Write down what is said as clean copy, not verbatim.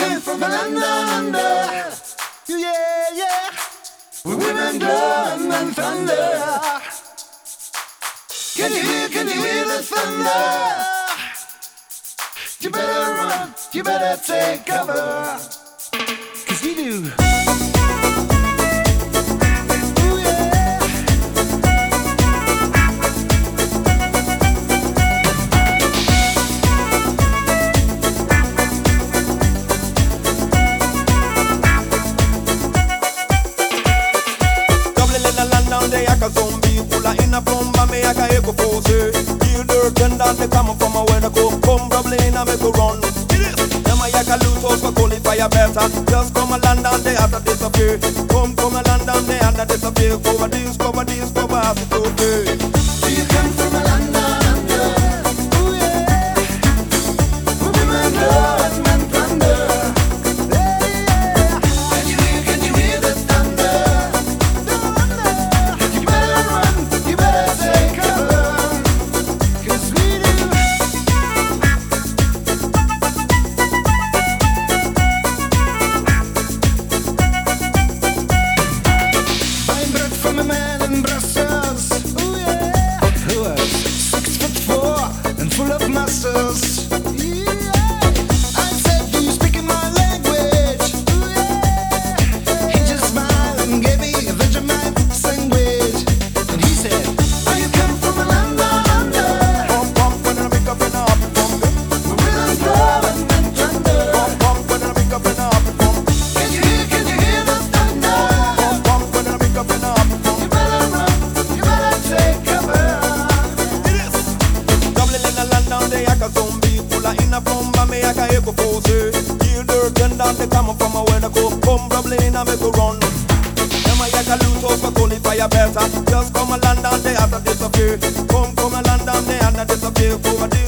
came from a land down under. Yeah, yeah. Where women glow and men thunder. Can you hear the thunder? You better run, you better take cover. 'Cause we do. Aka zombie, pulla in a plomba me aka eko pose. You dirt and down they come from a where the come probably in a make a run. Them a yaka loot us for qualify better. Just come a land and they have to disappear. Come a land and they have to disappear. Cover this, as it's okay. Do you come from a land down under? Ooh yeah. Where women glow and men thunder. Can you hear the thunder? They come from a where the come probably in a make a run. Them a yak a loot us for qualify better. Just come a land and they have to disappear. Come a land and they have to disappear. Over